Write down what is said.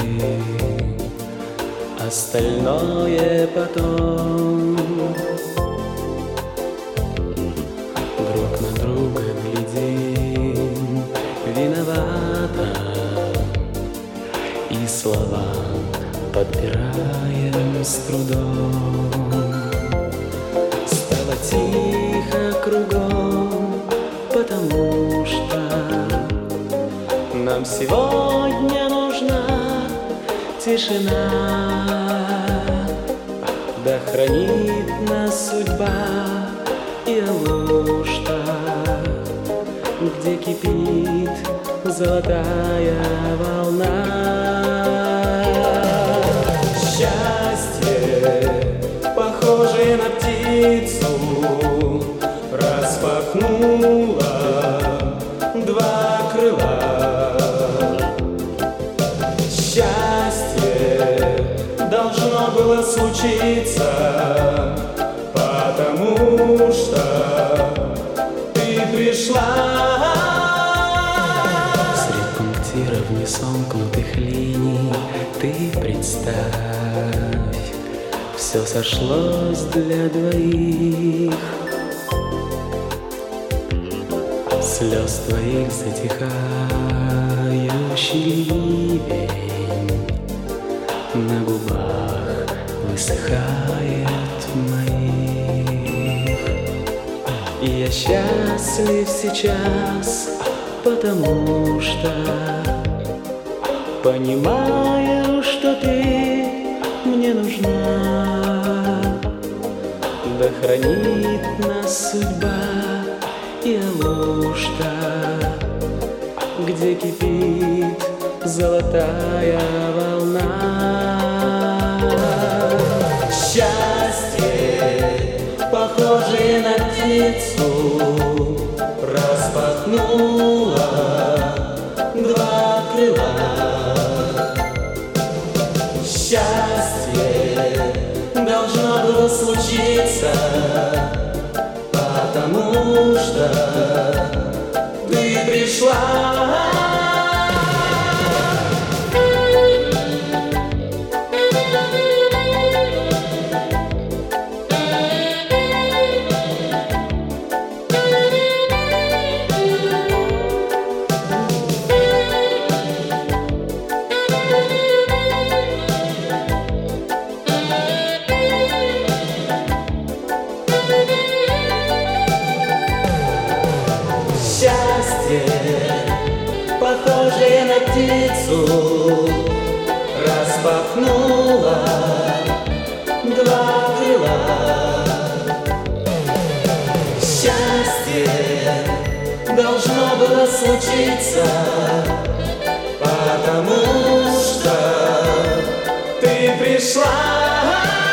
остальное потом. Друг на друга глядим виновато и слова подбираем с трудом. Стало тихо кругом, потому что нам сегодня нужна тишина. Да хранит нас судьба и Алушта, где кипит золотая волна. Счастье, похожее на птицу, распахнуло два крыла. Счастье должно было случиться, потому что ты пришла. Средь пунктиров несомкнутых линий ты представь, все сошлось для двоих. Слез твоих затихающий ливень на губах высыхает моих. И я счастлив сейчас, потому что понимаю, что ты мне нужна. Да хранит нас судьба и Алушта, где кипит золотая волна. Счастье, похожее на птицу, распахнуло два крыла. Счастье должно было случиться, потому что ты пришла. Счастье, похожее на птицу, распахнуло два крыла. Счастье должно было случиться, потому что ты пришла.